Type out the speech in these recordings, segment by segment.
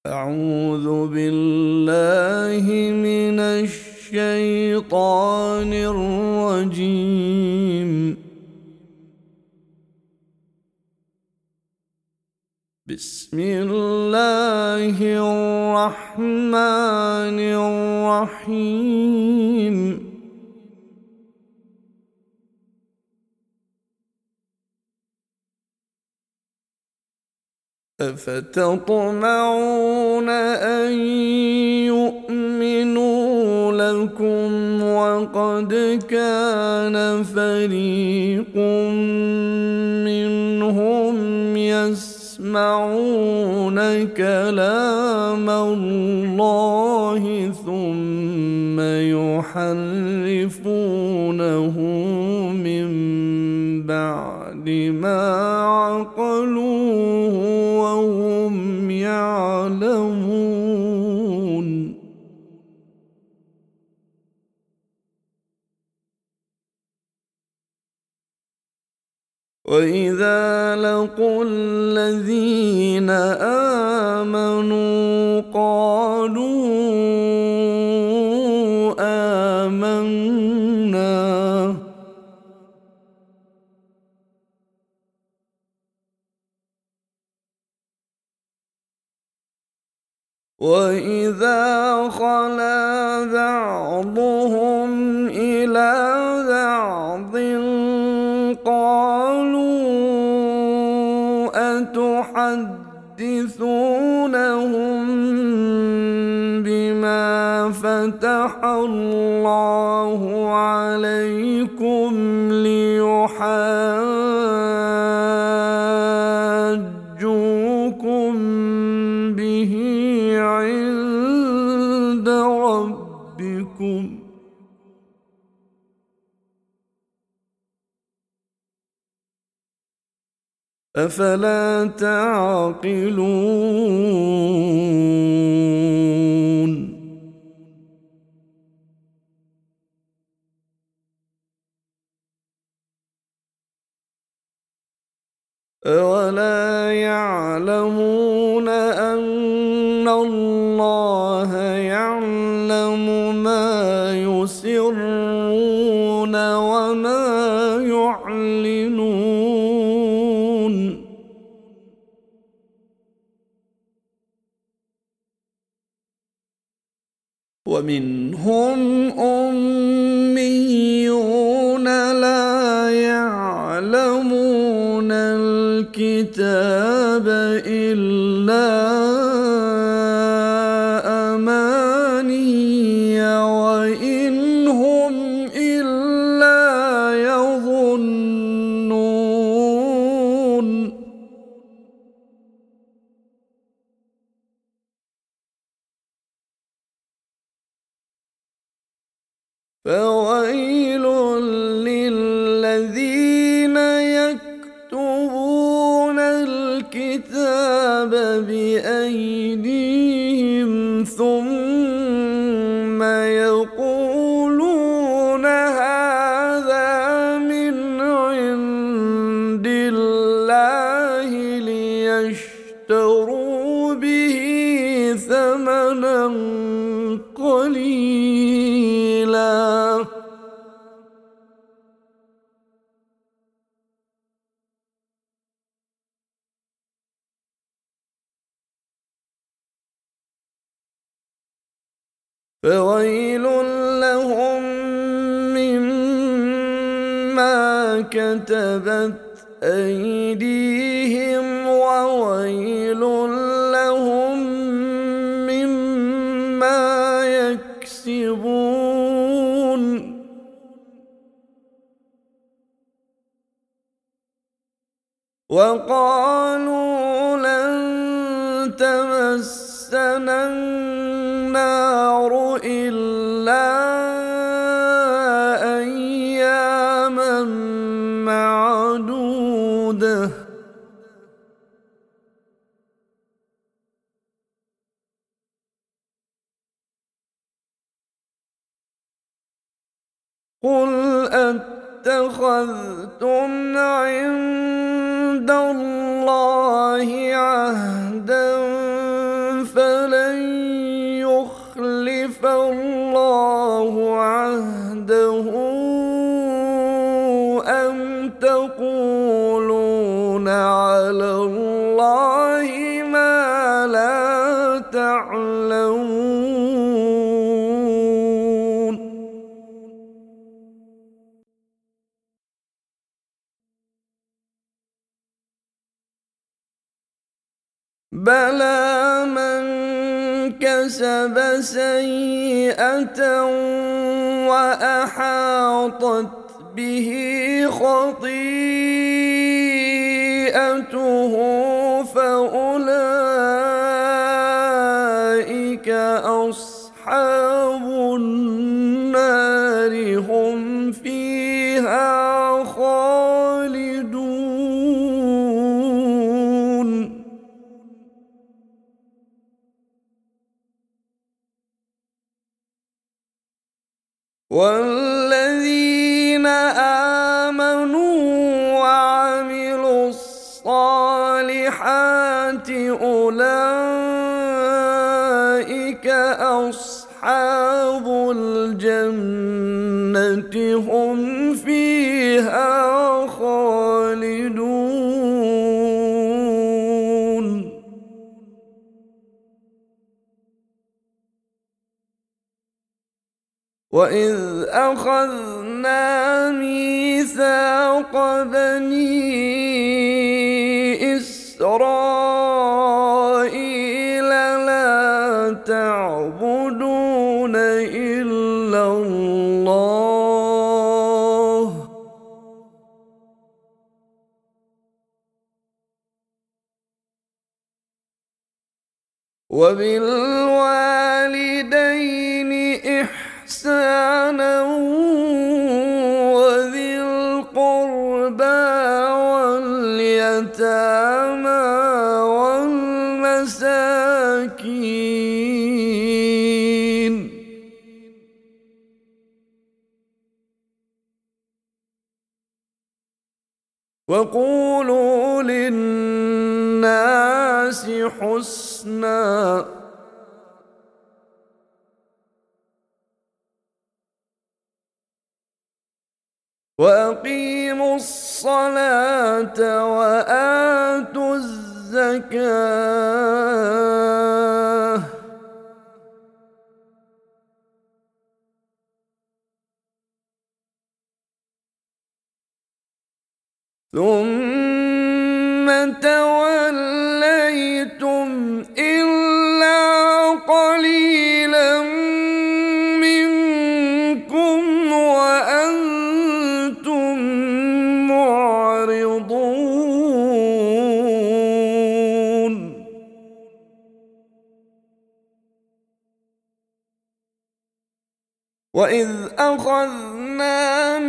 أعوذ بالله من الشيطان الرجيم. بسم الله الرحمن الرحيم. أفتطمعون أن يؤمنوا لكم وقد كان فريق منهم يسمعون كلام الله ثم يحرفونه من بعد ما عقلوه وهم يعلمون. وإذا لقوا الذين آمنوا قالوا آمنا وإذا خلا بعضهم إلى بعض قالوا أتحدثونهم بما فتح الله عليكم ليحاجوكم به عند ربكم أفلا تعقلون. أولا يعلمون أن الله يعلم ما يسرون وما يعلنون. ومنهم أميون لا يعلمون الكتاب إلا أماني وإن هم إلا يظنون. فويل للذين يكتبون الكتاب بأيديهم ثم يقولون هذا من عند الله ليشتروا به ثمنا قليلا فويل لهم مما كتبت أيديهم وويل لهم مما يكسبون. وقالوا لن تمسنا النار إلا أياما معدودة قل اتخذتم عند الله عهدا الله ما لا تعلمون. بلى من كسب سيئة وأحاطت به خطيئته فأولئك أصحاب النار هم فيها خالدون. والذين آمنوا وعملوا الصالحات أولئك أصحاب الجنة هم فيها خالدون. وإذ أخذنا ميثاق بني إسرائيل لا تعبدون إلا الله وبالوالدين إحسانا وذي القربى واليتامى والمساكين وقولوا للناس حسنا وأقيموا الصلاة وآتوا الزكاة ثم توليتم إلا قليلا منكم وأنتم معرضون. وإذ أخذنا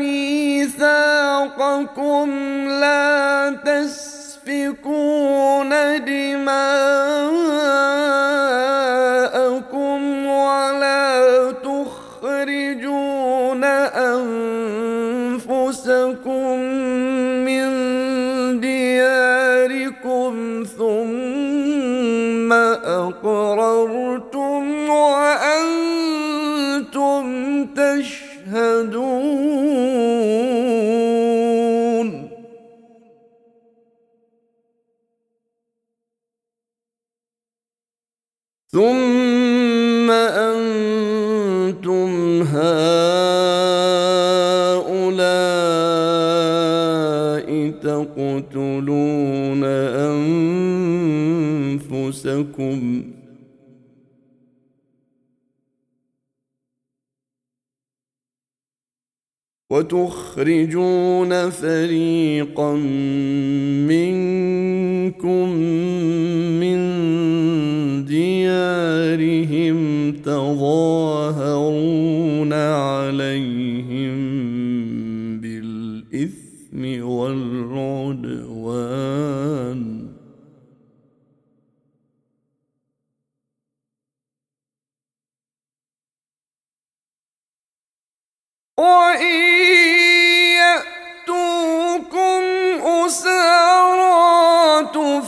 ميثاقكم لا تسفكون دماءكم ولا تخرجون أنفسكم من دياركم ثم أقررتم وأنتم تشهدون. ثم أنتم هؤلاء تقتلون أنفسكم وتخرجون فريقا منكم من ديارهم تظاهرون عليهم بالإثم والعدوان وإن يأتوكم أسارى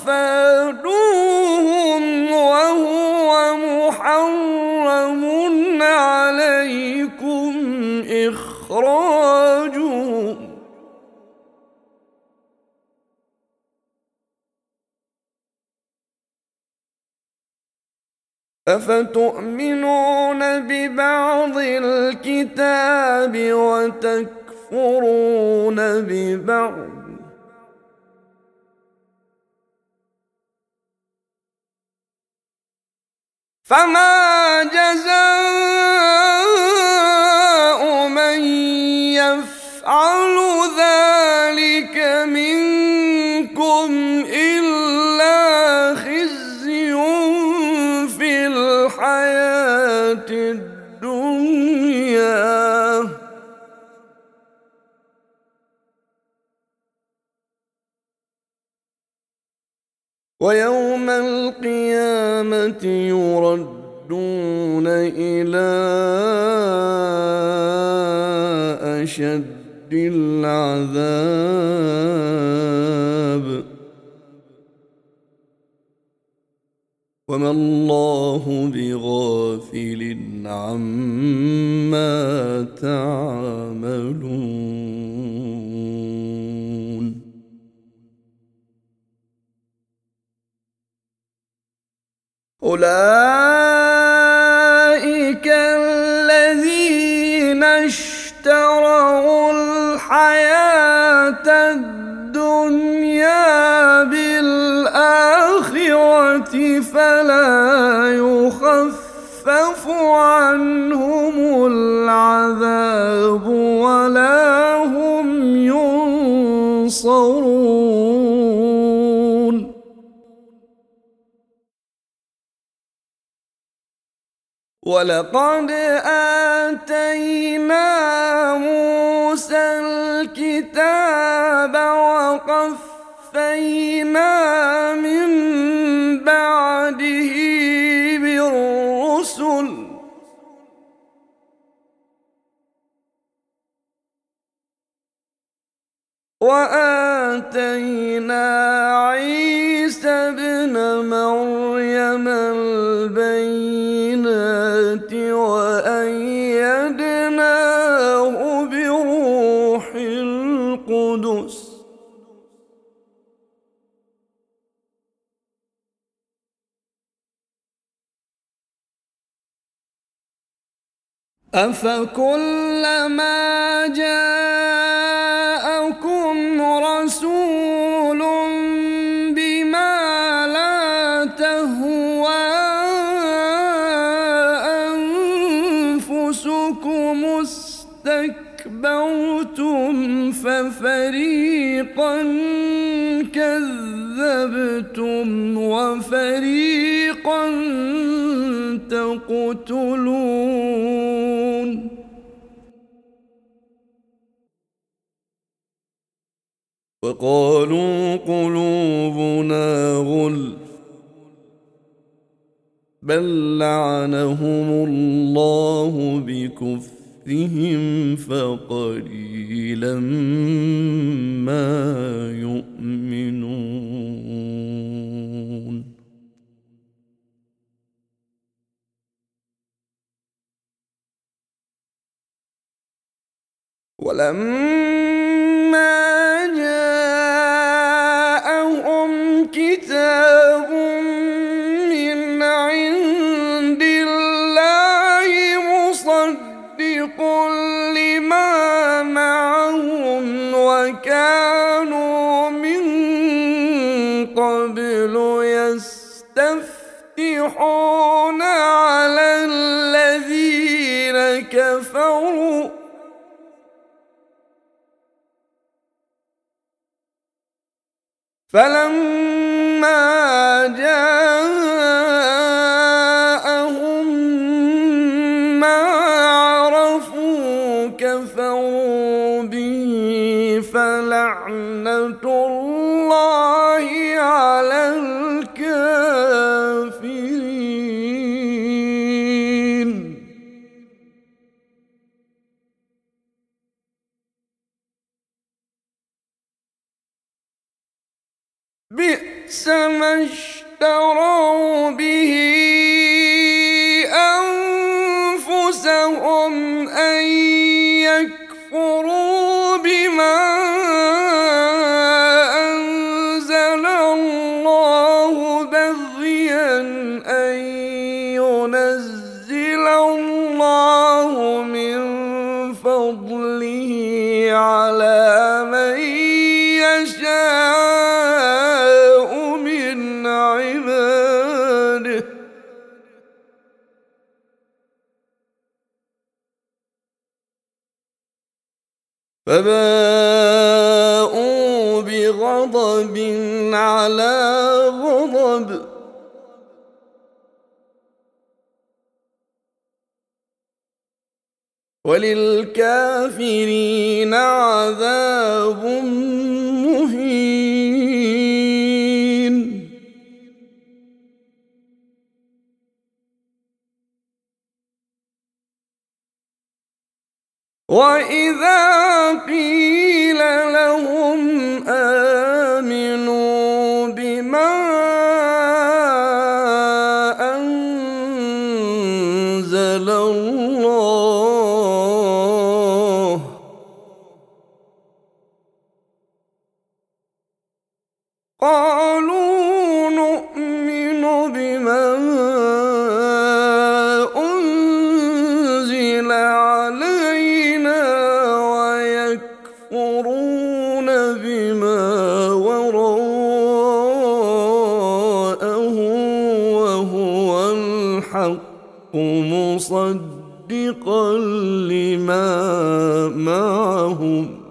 تفادوهم وهو محرم عليكم إخراجهم أفتؤمنون ببعض الكتاب وتكفرون ببعض، فما جزاء من يفعل ذلك منكم إلا خزي في الحياة الدنيا، ويوم القيامة يردون إلى أشد العذاب، وما الله بغافل عما تعملون. أولئك الذين اشتروا الحياة الدنيا بالآخرة فلا يخفف عنهم العذاب ولا هم ينصرون. ولقد آتينا موسى الكتاب وقفينا من بعده بالرسل، وآتينا عيسى ابن مريم البينات وأيدناه بروح القدس، أفكلما جاءكم رسول بما لا تهوى أنفسكم استكبرتم ففريقا كذبتم وفريقا تقتلون. وقالوا قلوبنا غلف بل لعنهم الله بكفرهم فقليلا ما يؤمنون. ولما جاءهم كتاب من عند الله مصدق لما معهم وكانوا من قبل يستفتحون على الذين كفروا فلما جاءهم ما عرفوا كفروا به فلعنة الله على الكافرين. بئس ما اشتروا به أنفسهم أن يكفروا بما أنزل الله بغيا أن فباءوا بغضب على غضب وللكافرين عذاب مهين. وإذا قيل لهم آمنوا بما أنزل الله قالوا نؤمن بما أنزل علينا ويكفرون بما وراءه وهو الحق مصدقا لما معهم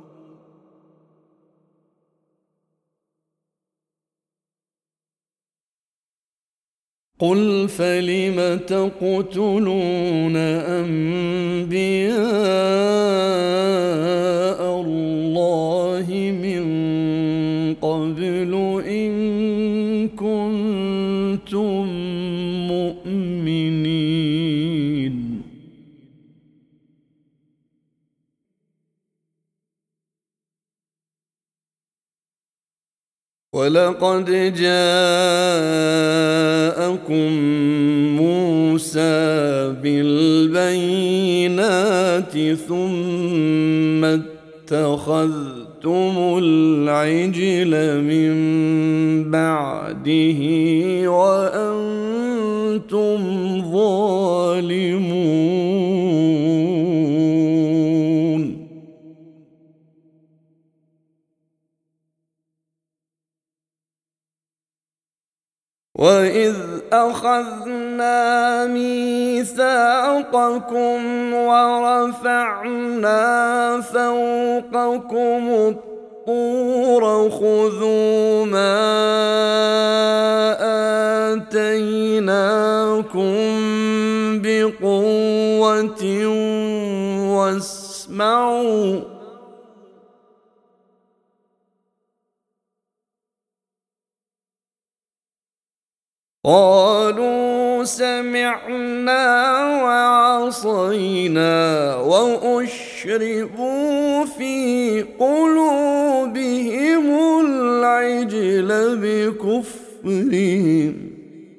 قل فلم تقتلون أنبياء الله من قبل إن كنتم مؤمنين ولقد جاءكم موسى بالبينات ثم اتخذتم العجل من بعده وأنتم ظالمون وإذ أخذنا ميثاقكم ورفعنا فوقكم الطور خذوا ما آتيناكم بقوة واسمعوا قالوا سمعنا وعصينا وأشربوا في قلوبهم العجل بكفرهم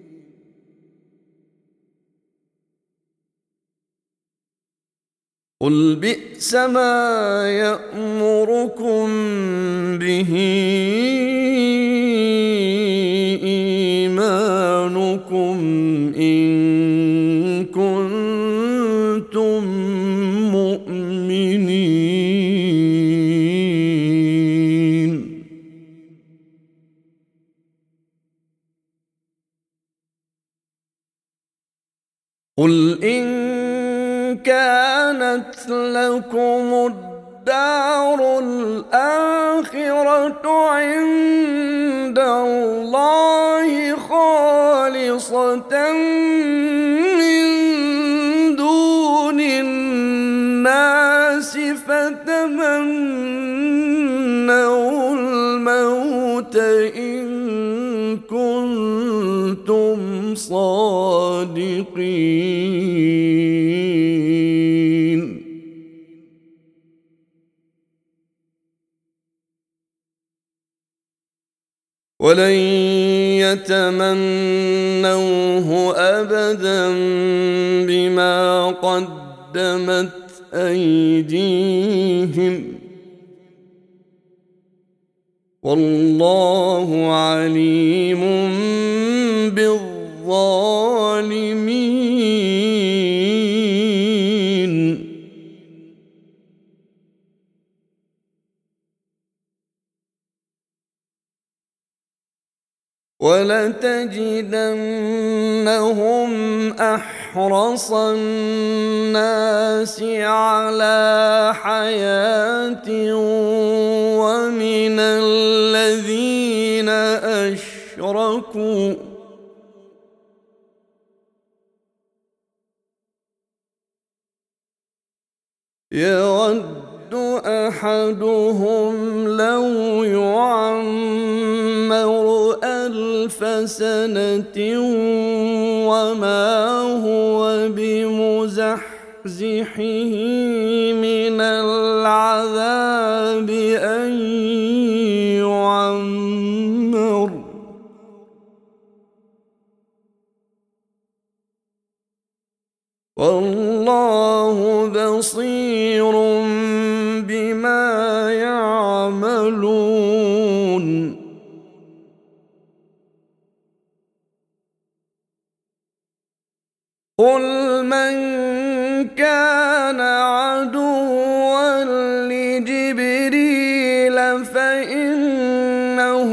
قل بئس ما يأمركم به إيمانكم إن كنتم مؤمنين قل إن كانت لكم الدار الآخرة عند الله خالصة من دون الناس فتمنوا الموت إن كنتم صادقين ولن يتمنوه أبدا بما قدمت أيديهم والله عليم بالظالمين ولتجدنهم أحرص الناس على حياة ومن الذين أشركوا يود أحدهم لو يعمر 1000 سنة وما هو بمزحزحه من العذاب أن يعمر والله بصير بما يعملون قل من كان عدوا لجبريل فإنه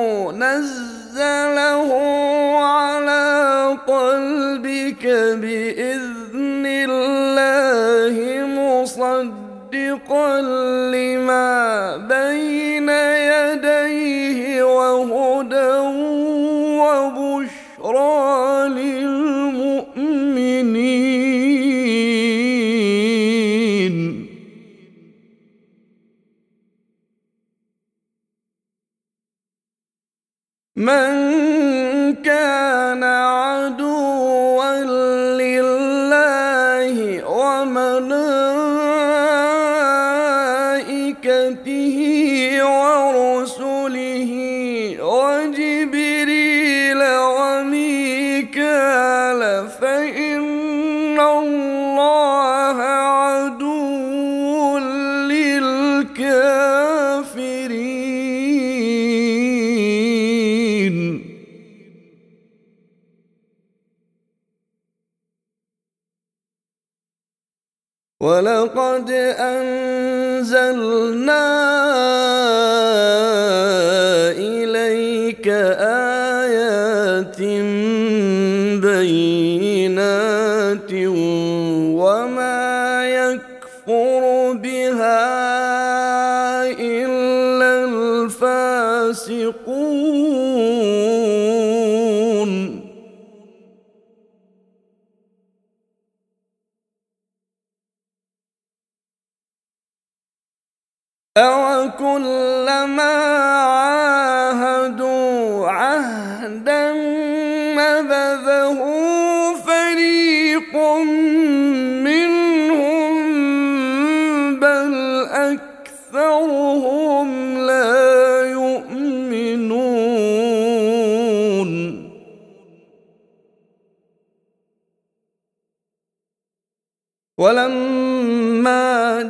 نزله على قلبك بإذن الله مصدقا لما بين يديه وهدى وبشرى للمؤمنين من كان عدوا لله وملائكته ورسله وجبريل وميكال فإن الله عدو للكافرين ولقد أنزلنا إليك آيات بينات وما يكفر بها إلا الفاسقون أوكلما عاهدوا عهدا نبذه فريق منهم بل أكثرهم لا يؤمنون ولما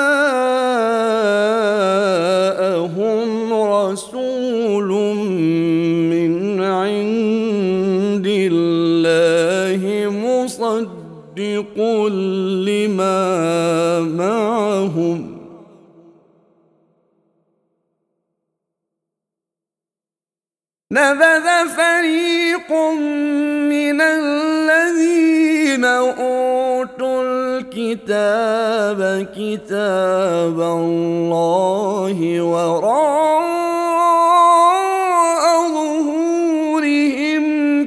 جاءهم رسول من عند الله مصدق لما معهم نبذ فريق من الذين أوتوا الكتاب كتاب الله وراء ظهورهم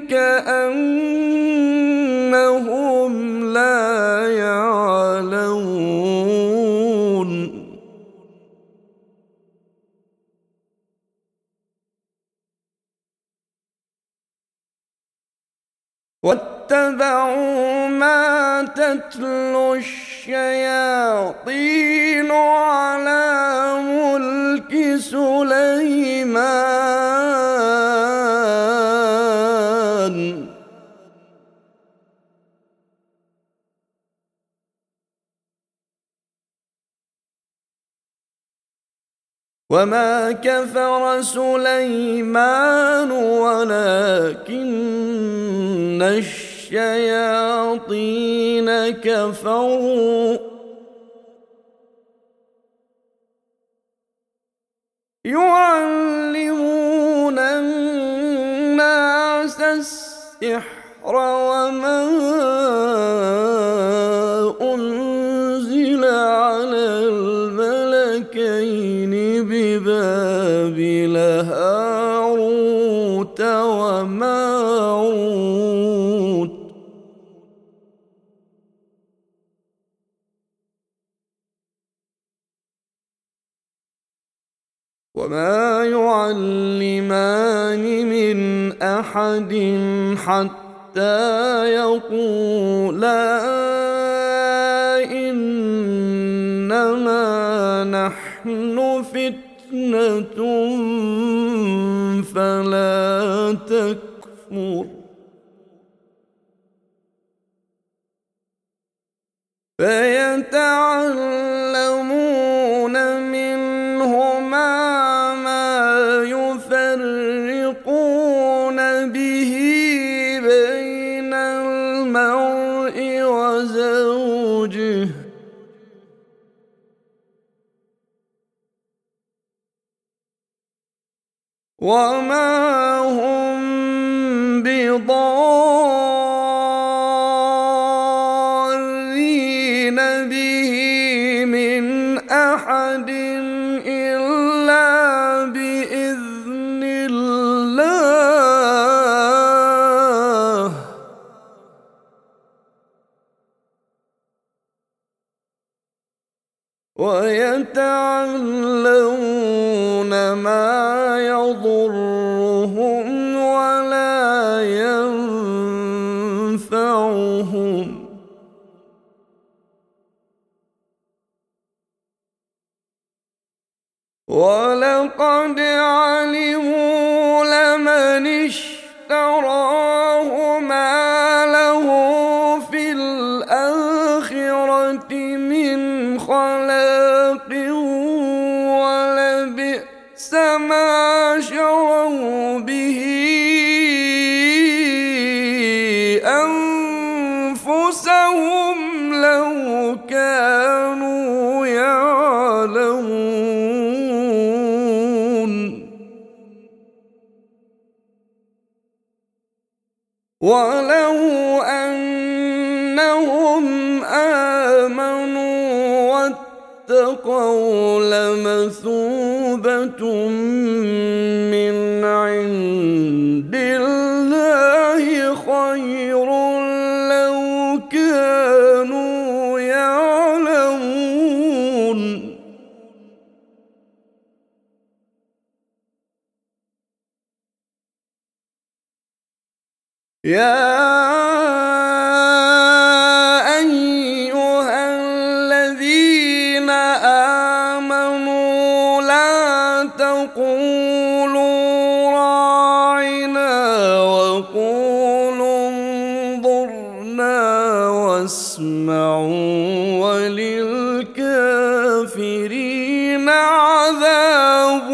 كأنهم لا يعلمون واتبعوا ما تتلو الشياطين على ملك سليمان وما كفر سليمان ولكن الشياطين كفروا يعلمون الناس السحر وما أنزل على الملكين ببابل هاروت وماروت وما يعلمان من أحد حتى يقولا إنما نحن فتنة فلا تكفر فيتعلمون منهما ما يفرقون به بين المرء وزوجه وما هم بضارين به من أحد إلا بإذن الله ويتعلمون ما يضرهم ولا ينفعهم ولقد علموا لمن اشتراه ما له في الآخرة من خلاق ولبئس ما شروا به أنفسهم لو كانوا يعلمون ولو أنهم آمنوا واتقوا لمثوبة من عند الله خير لو كانوا يعلمون يا أيها الذين آمنوا لا تقولوا راعنا وقولوا انظرنا واسمعوا وللكافرين عذاب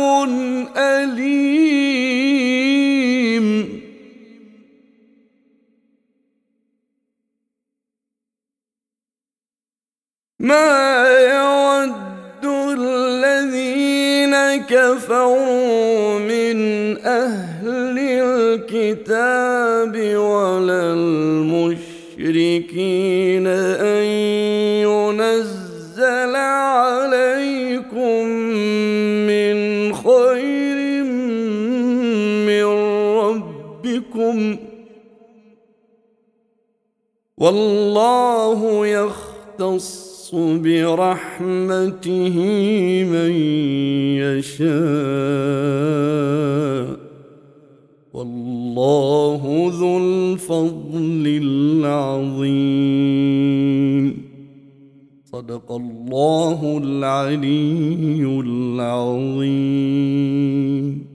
أليم ما يود الذين كفروا من أهل الكتاب ولا المشركين أن ينزل عليكم من خير من ربكم والله يختص برحمته من يشاء والله ذو الفضل العظيم صدق الله العلي العظيم.